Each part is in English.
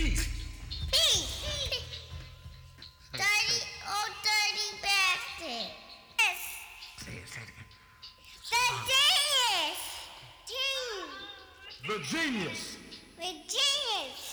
Peace. Peace. Dirty, oh dirty bastard. Yes. Say it again. The genius. The genius. The genius.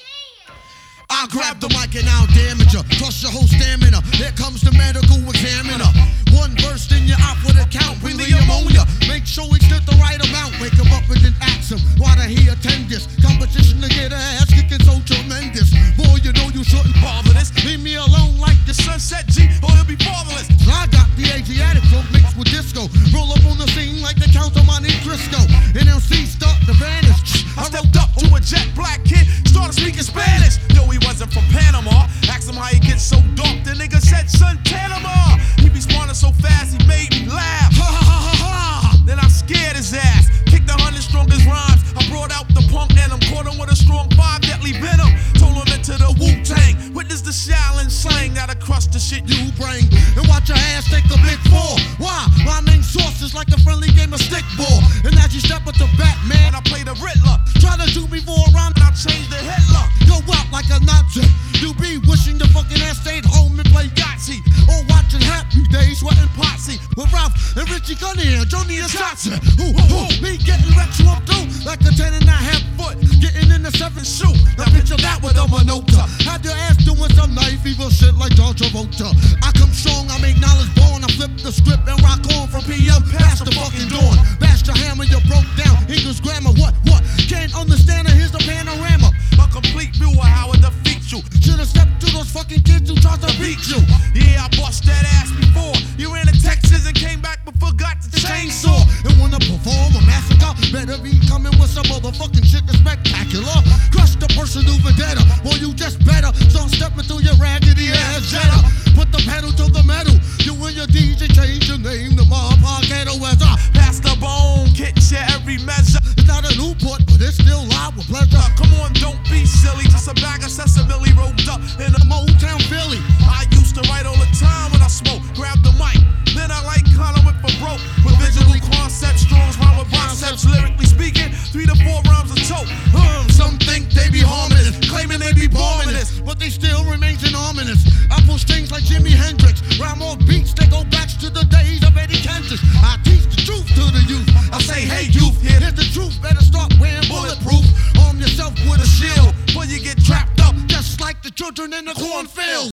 I grab the mic and I'll damage ya, crush your whole stamina. Here comes the medical examiner. One burst in your op with a count, bring the ammonia. Make sure he stood the right amount. Wake him up and then ask him, why did he attend this? Competition to get a ass kicking so tremendous. Boy, you know you shouldn't bother this. Leave me alone like the Sunset G, or he'll be fatherless. I got the Asiatic flow mixed with disco. Roll up on the scene like the Count of Monte Cristo. NLC start to vanish. I stepped up to a jet black kid, started speaking Spanish. Yo, he wasn't from Panama. Asked him how he gets so dark. The nigga said, son, Panama. He responded so fast, he made me laugh. Ha ha ha ha ha. Then I scared his ass. Kicked 100 strongest rhymes. I brought out the punk and I'm caught him with a strong 5 deadly venom. Told him into the Wu-Tang. Witness the Shaolin slang that'll crush the shit you bring. And watch your ass take a big fall. Why? My main source is like a friendly game of stickball. And as you step up to Batman, I play the Riddler. try to do me for a rhyme, And I changed the Hitler. go out like a Nazi. You be wishing the fucking ass stayed home and play Yahtzee. Or watching Happy Days, sweating potsy. With Ralph and Richie Cunningham, Johnny and Satsa. Me getting wrecked you up through like a 10.5 foot. Getting in the 7th shoe. Now picture that with a Minota. Had your ass doing some knife evil shit like John Travolta. I come strong, I make knowledge born. I flip the script and rock on from PM past the fucking dawn. Bash your hammer, you broke down. English grammar, what? Can't understand it, here's the panorama. A complete view of how it defeats you. Should've stepped to those fucking kids who tried to beat you. Yeah, I bust that ass before. You ran to Texas and came back but forgot the chainsaw. And wanna perform a massacre, better be coming with some motherfucking shit that's spectacular. Crush the person who vendetta, boy you just better start stepping through your raggedy ass Jetta. Put the pedal to the metal, you and your DJ change your name to Marpagetto as I Pass the bone, kit share every measure. It's not a Newport, but it's still live with pleasure. Come on, don't be silly. Just a bag of sesame rolled up in a Motown Philly. I used to write all the time when I smoke. Grab the mic, then I like Colin with for broke. With visual concepts, Strong's rhyme with concepts. Lyrically speaking, 3 to 4 rhymes a tote. Some think they be harmless, claiming they be bombing this, but they still remains anonymous. I pull strings like Jimi Hendrix, rhyme off beats that go back to the days of Eddie Kendricks. I teach the truth to the youth. I say, hey youth, here's the truth. Better start wearing bulletproof. Arm yourself with a shield, Before you get trapped up. just like the children in the cornfield.